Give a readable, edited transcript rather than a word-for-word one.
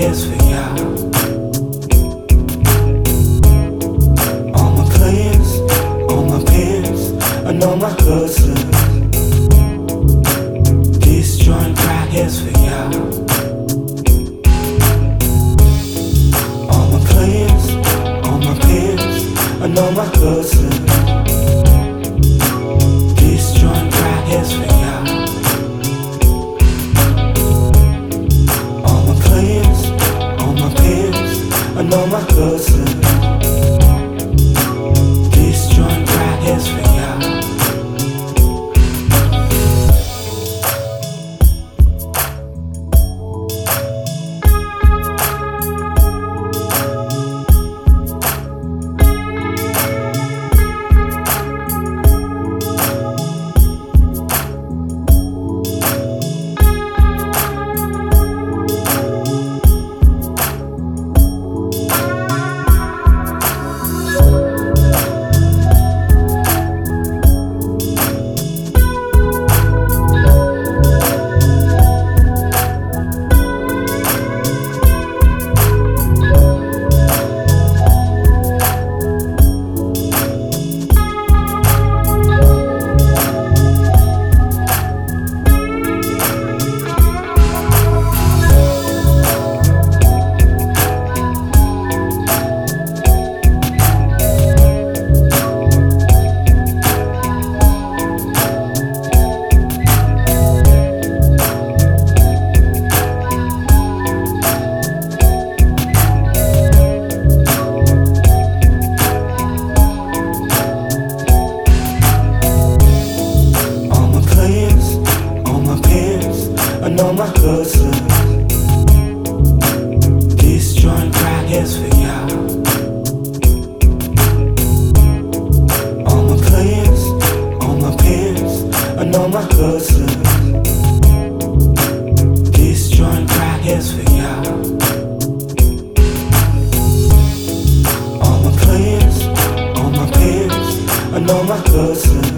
here's for y'all. All my players, all my pimps, and all my hustlers. This joint right here's for y'all. All my players, all my pimps, and all my hustlers. This joint right here's for y'all. All my players, all my pimps, and all my hustlers. This joint right here's for y'all. And all my hustlers. This joint right here's for y'all. All my players, all my pimps, and all my hustlers. This joint right here's for y'all. All my players, all my pimps, and all my hustlers.